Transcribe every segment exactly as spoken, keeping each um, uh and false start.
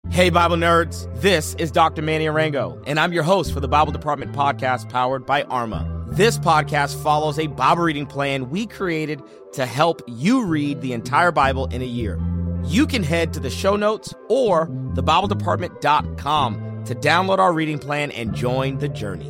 Hey, Bible nerds, this is Doctor Manny Arango, and I'm your host for the Bible Department podcast powered by Arma. This podcast follows a Bible reading plan we created to help you read the entire Bible in a year. You can head to the show notes or the bible department dot com to download our reading plan and join the journey.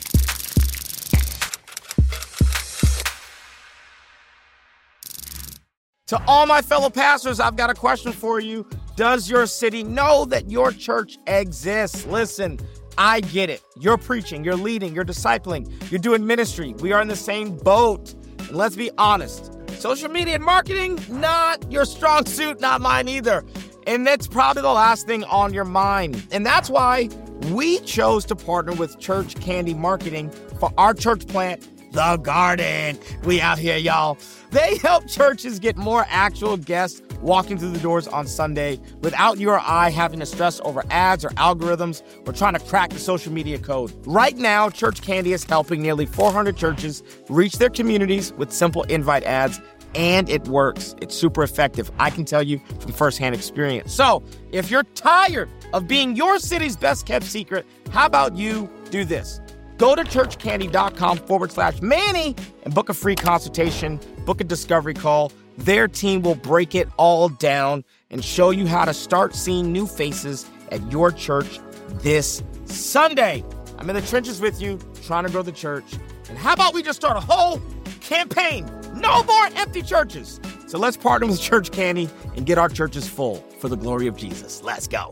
To all my fellow pastors, I've got a question for you. Does your city know that your church exists? Listen, I get it. You're preaching, you're leading, you're discipling, you're doing ministry. We are in the same boat. And let's be honest, social media and marketing, not your strong suit, not mine either. And that's probably the last thing on your mind. And that's why we chose to partner with Church Candy Marketing for our church plant, The Garden. We out here, y'all. They help churches get more actual guests walking through the doors on Sunday without you or I having to stress over ads or algorithms or trying to crack the social media code. Right now, Church Candy is helping nearly four hundred churches reach their communities with simple invite ads, and it works. It's super effective. I can tell you from firsthand experience. So if you're tired of being your city's best kept secret, how about you do this? Go to churchcandy.com forward slash Manny and book a free consultation, book a discovery call. Their team will break it all down and show you how to start seeing new faces at your church this Sunday. I'm in the trenches with you, trying to grow the church. And how about we just start a whole campaign? No more empty churches. So let's partner with Church Candy and get our churches full for the glory of Jesus. Let's go.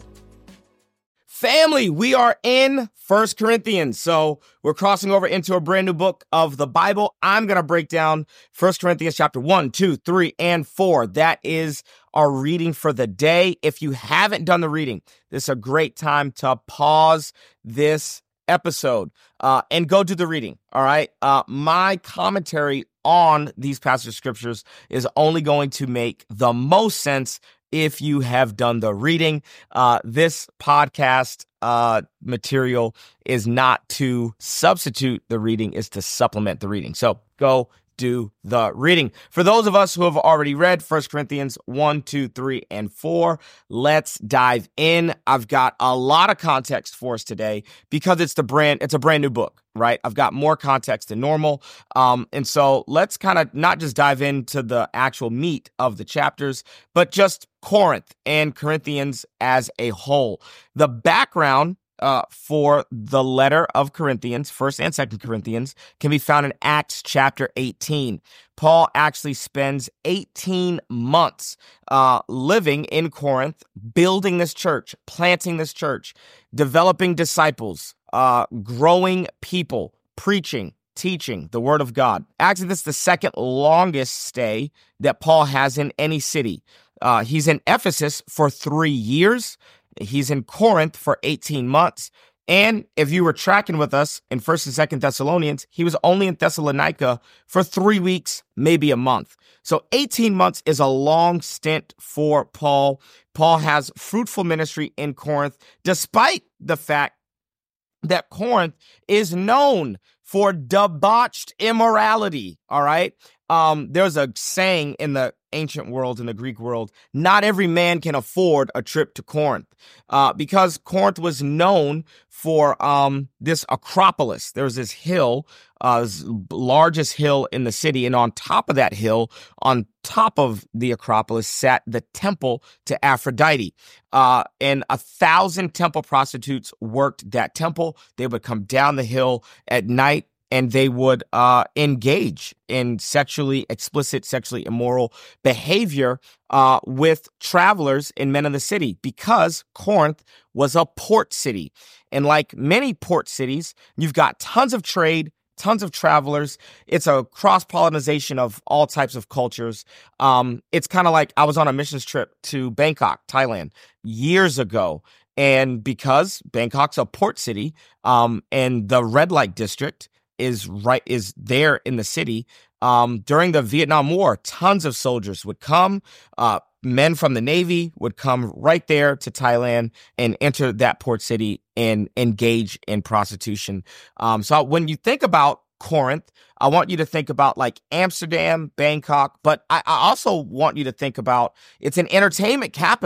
Family, we are in First Corinthians, so we're crossing over into a brand new book of the Bible. I'm going to break down First Corinthians chapter one, two, three, and four. That is our reading for the day. If you haven't done the reading, this is a great time to pause this episode uh, and go do the reading, all right? Uh, my commentary on these passage of scriptures is only going to make the most sense if you have done the reading. Uh, this podcast uh, material is not to substitute the reading, is to supplement the reading. So go do the reading. For those of us who have already read First Corinthians one, two, three, and four, let's dive in. I've got a lot of context for us today because it's the brand, it's a brand new book, right? I've got more context than normal. Um, and so let's kind of not just dive into the actual meat of the chapters, but just Corinth and Corinthians as a whole. The background Uh, for the letter of Corinthians, First and Second Corinthians, can be found in Acts chapter eighteen. Paul actually spends eighteen months uh, living in Corinth, building this church, planting this church, developing disciples, uh, growing people, preaching, teaching the word of God. Actually, this is the second longest stay that Paul has in any city. Uh, he's in Ephesus for three years. He's in Corinth for eighteen months. And if you were tracking with us in First and Second Thessalonians, he was only in Thessalonica for three weeks, maybe a month. So eighteen months is a long stint for Paul. Paul has fruitful ministry in Corinth, despite the fact that Corinth is known for debauched immorality, all right? Um, there's a saying in the ancient world, in the Greek world, not every man can afford a trip to Corinth, uh, because Corinth was known for um, this Acropolis. There was this hill, uh, this largest hill in the city, and on top of that hill, on top of the Acropolis, sat the temple to Aphrodite. Uh, and a thousand temple prostitutes worked that temple. They would come down the hill at night, and they would uh, engage in sexually explicit, sexually immoral behavior uh, with travelers and men of the city, because Corinth was a port city. And like many port cities, you've got tons of trade, tons of travelers. It's a cross-pollination of all types of cultures. Um, it's kind of like I was on a missions trip to Bangkok, Thailand, years ago. And because Bangkok's a port city, um, and the red light district is right is there in the city. Um, during the Vietnam War, tons of soldiers would come. Uh, men from the Navy would come right there to Thailand and enter that port city and engage in prostitution. Um, so when you think about Corinth, I want you to think about like Amsterdam, Bangkok, but I, I also want you to think about it's an entertainment capital.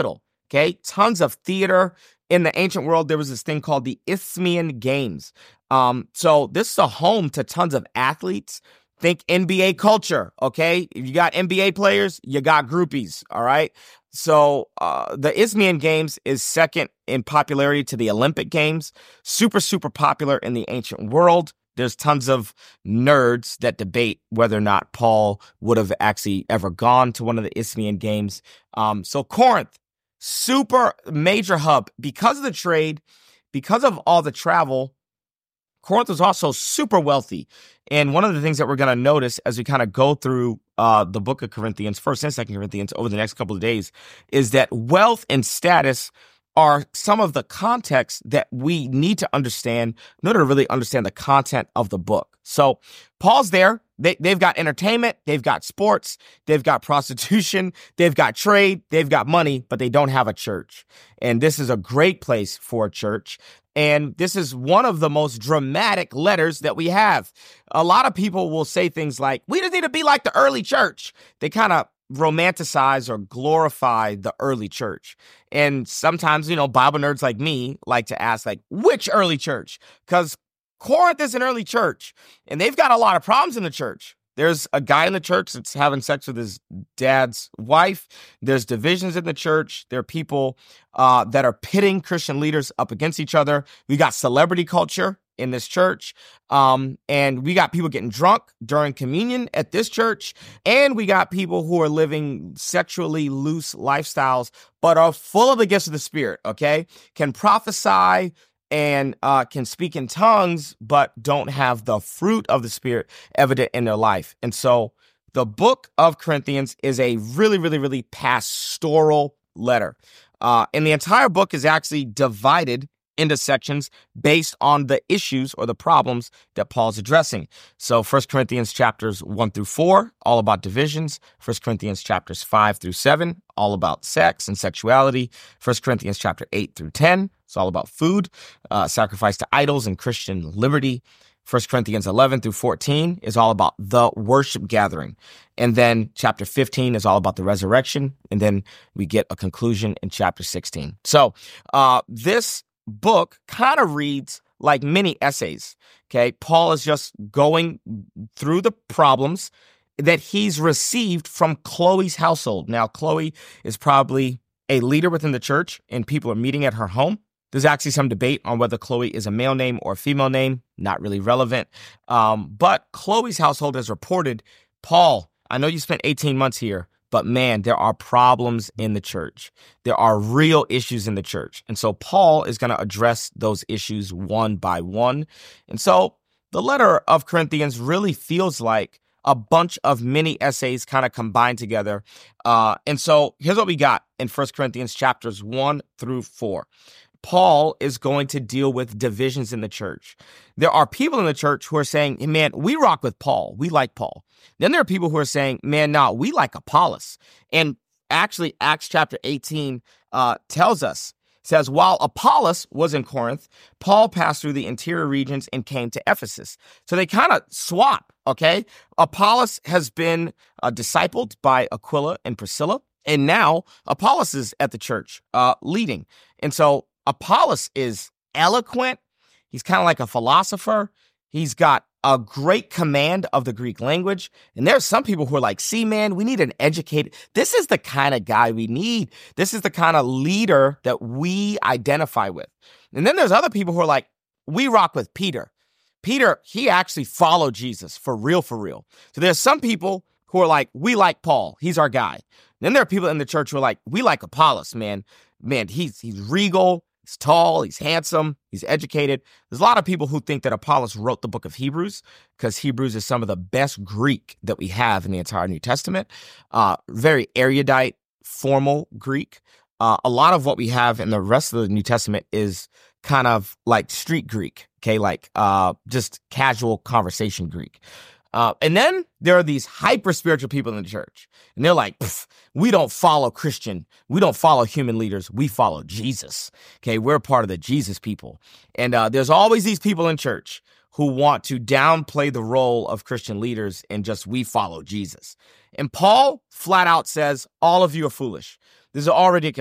okay? Tons of theater. In the ancient world, there was this thing called the Isthmian Games. Um, so this is a home to tons of athletes. Think N B A culture, okay? If you got N B A players, you got groupies, all right? So uh, the Isthmian Games is second in popularity to the Olympic Games. Super, super popular in the ancient world. There's tons of nerds that debate whether or not Paul would have actually ever gone to one of the Isthmian Games. Um, so Corinth, super major hub. Because of the trade, because of all the travel, Corinth was also super wealthy. And one of the things that we're going to notice as we kind of go through uh, the book of Corinthians, First and Second Corinthians, over the next couple of days, is that wealth and status are some of the context that we need to understand in order to really understand the content of the book. So Paul's there. They, they've got entertainment. They've got sports. They've got prostitution. They've got trade. They've got money, but they don't have a church. And this is a great place for a church. And this is one of the most dramatic letters that we have. A lot of people will say things like, we just need to be like the early church. They kind of romanticize or glorify the early church. And sometimes, you know, Bible nerds like me like to ask, like, which early church? Because Corinth is an early church, and they've got a lot of problems in the church. There's a guy in the church that's having sex with his dad's wife. There's divisions in the church. There are people uh, that are pitting Christian leaders up against each other. We got celebrity culture in this church. Um, and we got people getting drunk during communion at this church. And we got people who are living sexually loose lifestyles, but are full of the gifts of the Spirit, okay? Can prophesy and uh, can speak in tongues, but don't have the fruit of the Spirit evident in their life. And so the book of Corinthians is a really, really, really pastoral letter. Uh, and the entire book is actually divided into sections based on the issues or the problems that Paul's addressing. So First Corinthians chapters one through four, all about divisions. First Corinthians chapters five through seven, all about sex and sexuality. First Corinthians chapter eight through ten, it's all about food, uh, sacrifice to idols, and Christian liberty. First Corinthians eleven through fourteen is all about the worship gathering. And then chapter fifteen is all about the resurrection. And then we get a conclusion in chapter sixteen. So uh, this book kind of reads like mini essays. Okay. Paul is just going through the problems that he's received from Chloe's household. Now, Chloe is probably a leader within the church, and people are meeting at her home. There's actually some debate on whether Chloe is a male name or a female name. Not really relevant. Um, but Chloe's household has reported, Paul, I know you spent eighteen months here, but man, there are problems in the church. There are real issues in the church. And so Paul is going to address those issues one by one. And so the letter of Corinthians really feels like a bunch of mini essays kind of combined together. Uh, and so here's what we got in First Corinthians chapters one through four. Paul is going to deal with divisions in the church. There are people in the church who are saying, hey, man, we rock with Paul. We like Paul. Then there are people who are saying, man, no, we like Apollos. And actually, Acts chapter eighteen uh, tells us, says, while Apollos was in Corinth, Paul passed through the interior regions and came to Ephesus. So they kind of swap, okay? Apollos has been uh, discipled by Aquila and Priscilla, and now Apollos is at the church uh, leading. And so Apollos is eloquent. He's kind of like a philosopher. He's got a great command of the Greek language. And there are some people who are like, see, man, we need an educated. This is the kind of guy we need. This is the kind of leader that we identify with. And then there's other people who are like, we rock with Peter. Peter, he actually followed Jesus for real, for real. So there's some people who are like, we like Paul. He's our guy. Then there are people in the church who are like, we like Apollos, man. Man, he's he's regal. He's tall, he's handsome, he's educated. There's a lot of people who think that Apollos wrote the book of Hebrews because Hebrews is some of the best Greek that we have in the entire New Testament. Uh, very erudite, formal Greek. Uh, a lot of what we have in the rest of the New Testament is kind of like street Greek, okay, like uh, just casual conversation Greek. Uh, and then there are these hyper spiritual people in the church, and they're like, we don't follow Christian. We don't follow human leaders. We follow Jesus. Okay. We're part of the Jesus people. And, uh, there's always these people in church who want to downplay the role of Christian leaders and just, we follow Jesus. And Paul flat out says, all of you are foolish. This is all ridiculous.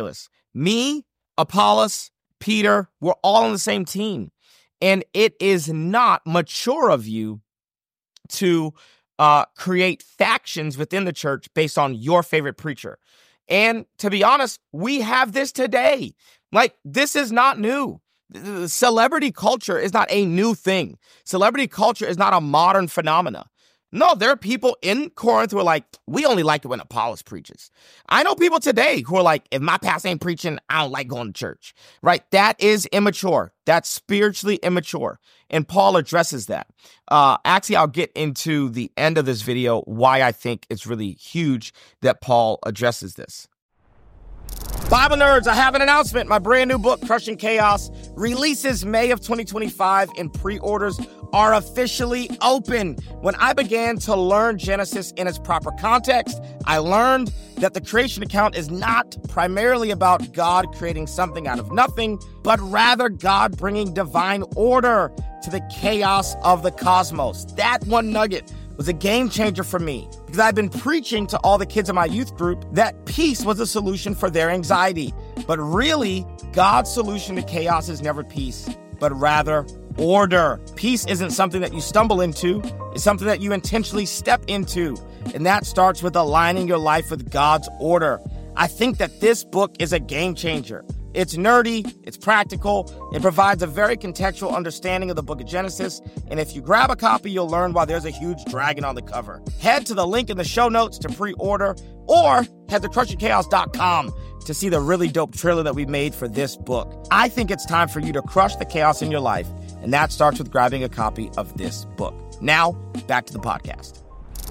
Me, Apollos, Peter, we're all on the same team. And it is not mature of you to uh, create factions within the church based on your favorite preacher. And to be honest, we have this today. Like, this is not new. Celebrity culture is not a new thing. Celebrity culture is not a modern phenomena. No, there are people in Corinth who are like, we only like it when Apollos preaches. I know people today who are like, if my pastor ain't preaching, I don't like going to church, right? That is immature. That's spiritually immature. And Paul addresses that. Uh, actually, I'll get into the end of this video why I think it's really huge that Paul addresses this. Bible nerds, I have an announcement. My brand new book, Crushing Chaos, releases May of twenty twenty-five, and pre-orders are officially open. When I began to learn Genesis in its proper context, I learned that the creation account is not primarily about God creating something out of nothing, but rather God bringing divine order to the chaos of the cosmos. That one nugget was a game changer for me because I've been preaching to all the kids in my youth group that peace was a solution for their anxiety. But really, God's solution to chaos is never peace, but rather order. Peace isn't something that you stumble into. It's something that you intentionally step into. And that starts with aligning your life with God's order. I think that this book is a game changer. It's nerdy, it's practical, it provides a very contextual understanding of the book of Genesis, and if you grab a copy, you'll learn why there's a huge dragon on the cover. Head to the link in the show notes to pre-order, or head to crushing chaos dot com to see the really dope trailer that we made for this book. I think it's time for you to crush the chaos in your life, and that starts with grabbing a copy of this book. Now, back to the podcast.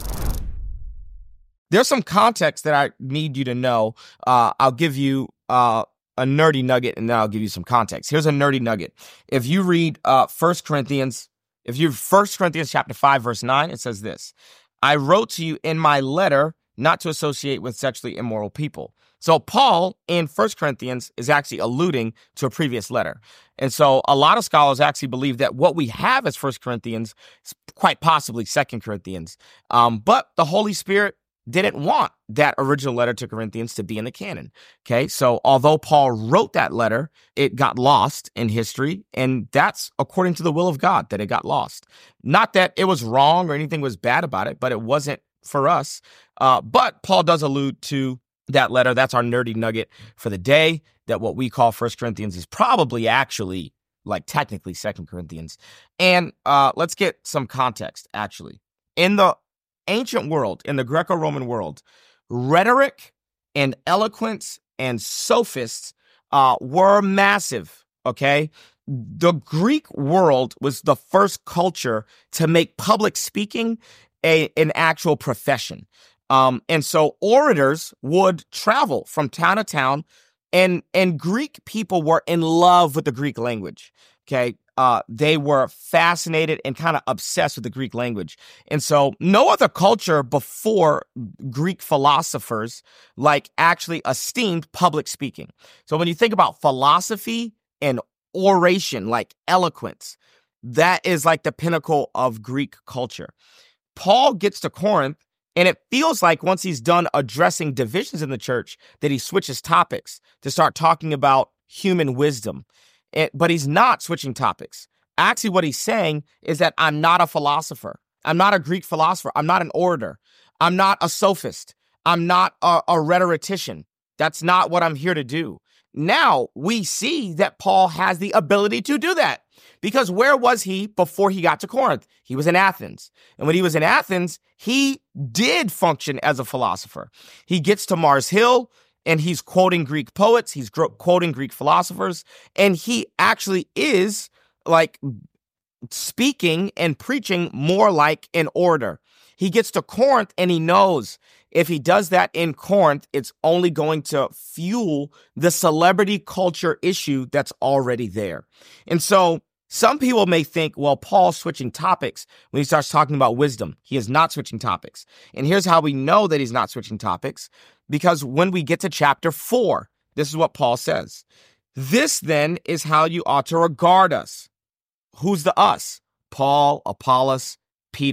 There's some context that I need you to know. Uh, I'll give you uh, a nerdy nugget, and then I'll give you some context. Here's a nerdy nugget. If you read uh, First Corinthians, if you First Corinthians chapter five, verse nine, it says this: I wrote to you in my letter not to associate with sexually immoral people. So Paul in First Corinthians is actually alluding to a previous letter. And so a lot of scholars actually believe that what we have as First Corinthians is quite possibly Second Corinthians. Um, but the Holy Spirit didn't want that original letter to Corinthians to be in the canon. Okay, so although Paul wrote that letter, it got lost in history, and that's according to the will of God that it got lost. Not that it was wrong or anything was bad about it, but it wasn't for us. Uh, but Paul does allude to that letter. That's our nerdy nugget for the day, that what we call First Corinthians is probably actually, like technically Second Corinthians. And uh, let's get some context, actually. In the ancient world, in the Greco-Roman world, rhetoric and eloquence and sophists uh, were massive, okay? The Greek world was the first culture to make public speaking a, an actual profession. Um, and so orators would travel from town to town, and, and Greek people were in love with the Greek language, okay? Uh, they were fascinated and kind of obsessed with the Greek language. And so no other culture before Greek philosophers like actually esteemed public speaking. So when you think about philosophy and oration, like eloquence, that is like the pinnacle of Greek culture. Paul gets to Corinth, and it feels like once he's done addressing divisions in the church that he switches topics to start talking about human wisdom. It, but he's not switching topics. Actually, what he's saying is that I'm not a philosopher. I'm not a Greek philosopher. I'm not an orator. I'm not a sophist. I'm not a, a rhetorician. That's not what I'm here to do. Now we see that Paul has the ability to do that, because where was he before he got to Corinth? He was in Athens. And when he was in Athens, he did function as a philosopher. He gets to Mars Hill, and he's quoting Greek poets, he's gro- quoting Greek philosophers, and he actually is like speaking and preaching more like an orator. He gets to Corinth, and he knows if he does that in Corinth, it's only going to fuel the celebrity culture issue that's already there. And so some people may think, well, Paul's switching topics when he starts talking about wisdom. He is not switching topics. And here's how we know that he's not switching topics. Because when we get to chapter four, this is what Paul says. This then is how you ought to regard us. Who's the us? Paul, Apollos, Peter.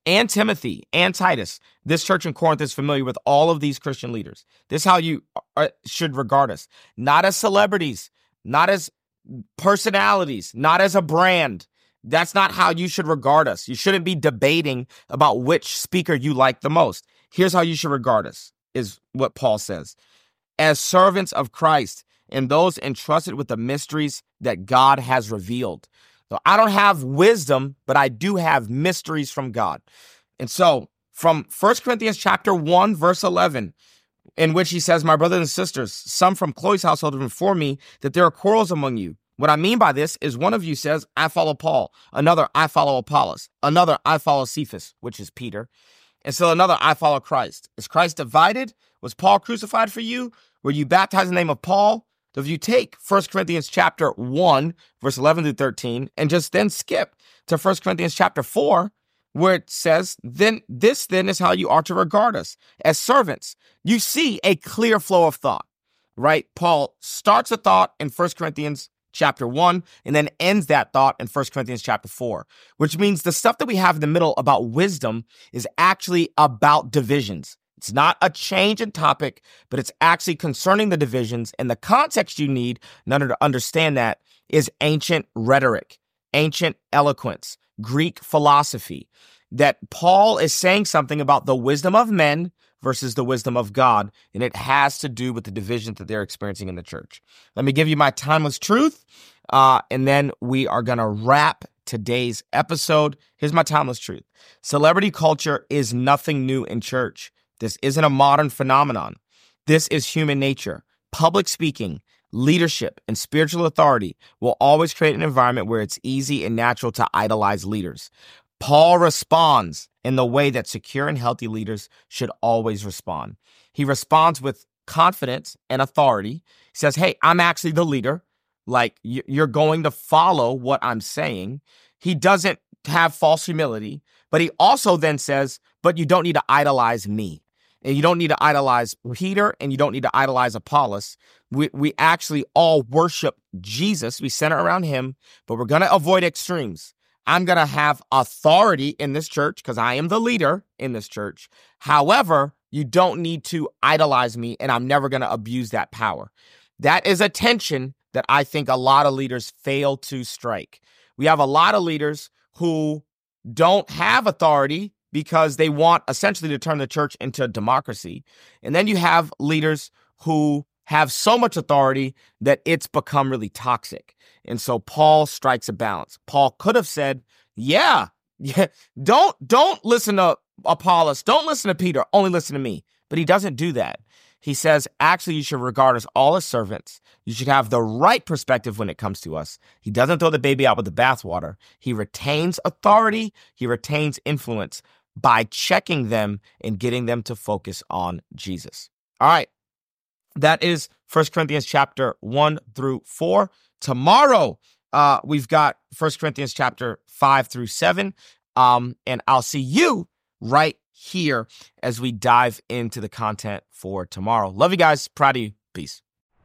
and Timothy and Titus. This church in Corinth is familiar with all of these Christian leaders. This is how you are, should regard us. Not as celebrities, not as personalities, not as a brand. That's not how you should regard us. You shouldn't be debating about which speaker you like the most. Here's how you should regard us, is what Paul says. As servants of Christ and those entrusted with the mysteries that God has revealed. So I don't have wisdom, but I do have mysteries from God. And so from First Corinthians chapter one, verse eleven, in which he says, my brothers and sisters, some from Chloe's household have informed me that there are quarrels among you. What I mean by this is one of you says, I follow Paul. Another, I follow Apollos. Another, I follow Cephas, which is Peter. And so another, I follow Christ. Is Christ divided? Was Paul crucified for you? Were you baptized in the name of Paul? So if you take First Corinthians chapter one, verse eleven through thirteen, and just then skip to First Corinthians chapter four, where it says, then this then is how you are to regard us as servants. You see a clear flow of thought, right? Paul starts a thought in First Corinthians chapter one, and then ends that thought in First Corinthians chapter four, which means the stuff that we have in the middle about wisdom is actually about divisions. It's not a change in topic, but it's actually concerning the divisions, and the context you need in order to understand that is ancient rhetoric, ancient eloquence, Greek philosophy, that Paul is saying something about the wisdom of men versus the wisdom of God, and it has to do with the divisions that they're experiencing in the church. Let me give you my timeless truth, uh, and then we are going to wrap today's episode. Here's my timeless truth. Celebrity culture is nothing new in church. This isn't a modern phenomenon. This is human nature. Public speaking, leadership, and spiritual authority will always create an environment where it's easy and natural to idolize leaders. Paul responds in the way that secure and healthy leaders should always respond. He responds with confidence and authority. He says, hey, I'm actually the leader. Like, you're going to follow what I'm saying. He doesn't have false humility, but he also then says, but you don't need to idolize me. And you don't need to idolize Peter, and you don't need to idolize Apollos. We we actually all worship Jesus. We center around him, but we're going to avoid extremes. I'm going to have authority in this church because I am the leader in this church. However, you don't need to idolize me, and I'm never going to abuse that power. That is a tension that I think a lot of leaders fail to strike. We have a lot of leaders who don't have authority because they want essentially to turn the church into a democracy. And then you have leaders who have so much authority that it's become really toxic. And so Paul strikes a balance. Paul could have said, yeah, yeah, don't, don't listen to Apollos. Don't listen to Peter. Only listen to me. But he doesn't do that. He says, actually, you should regard us all as servants. You should have the right perspective when it comes to us. He doesn't throw the baby out with the bathwater. He retains authority. He retains influence by checking them and getting them to focus on Jesus. All right. That is First Corinthians chapter one through four. Tomorrow, uh, we've got First Corinthians chapter five through seven. Um, and I'll see you right here as we dive into the content for tomorrow. Love you guys. Proud of you. Peace.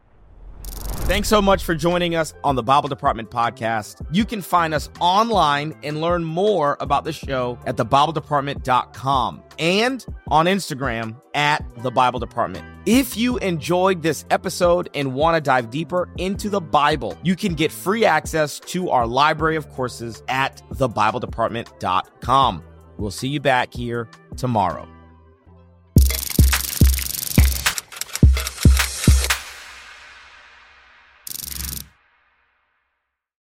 Thanks so much for joining us on the Bible Department podcast. You can find us online and learn more about the show at the bible department dot com and on Instagram at the Bible Department. If you enjoyed this episode and want to dive deeper into the Bible, you can get free access to our library of courses at the bible department dot com. We'll see you back here tomorrow.